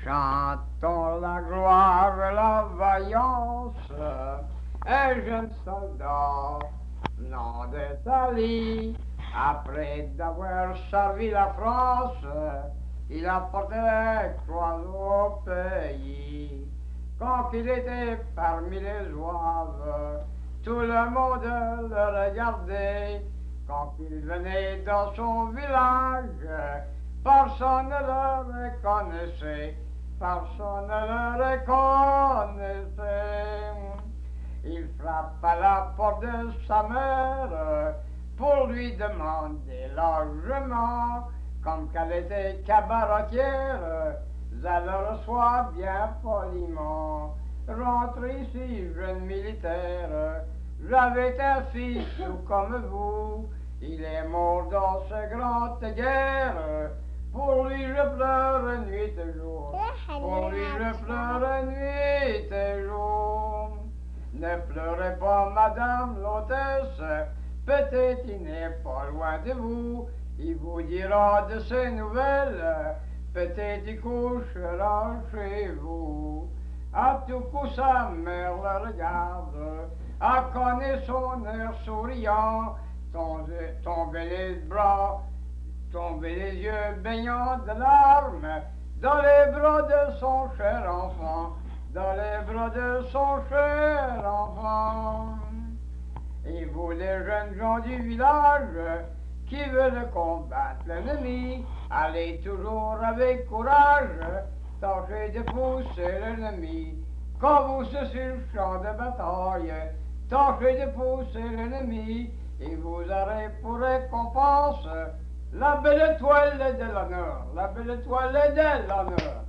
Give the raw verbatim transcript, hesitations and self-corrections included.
Chantons la gloire et la vaillance, un jeune soldat, nom de Tali, après d'avoir servi la France, il a porté les croix au pays. Quand il était parmi les zouaves, tout le monde le regardait. Quand il venait dans son village, personne ne le reconnaissait. Personne ne le reconnaissait. Il frappe à la porte de sa mère pour lui demander logement. Comme qu'elle était cabaretière, elle le reçoit bien poliment. Rentre ici, jeune militaire, j'avais un fils tout comme vous. Il est mort dans cette grande guerre. Pour lui je pleure nuit et jour. Pour lui je pleure nuit et jour. Ne pleurez pas, madame l'hôtesse, peut-être il n'est pas loin de vous. Il vous dira de ses nouvelles, peut-être il couchera chez vous. À tout coup sa mère le regarde, à connaître son air souriant, tomber les bras, tomber les yeux baignants de larmes, dans les bras de son cher enfant, dans les bras de son cher enfant. Et vous les jeunes gens du village, qui veulent combattre l'ennemi, allez toujours avec courage, tâchez de pousser l'ennemi. Quand vous serez sur le champ de bataille, tâchez de pousser l'ennemi, et vous aurez pour récompense la belle étoile de l'honneur, la belle étoile de l'honneur.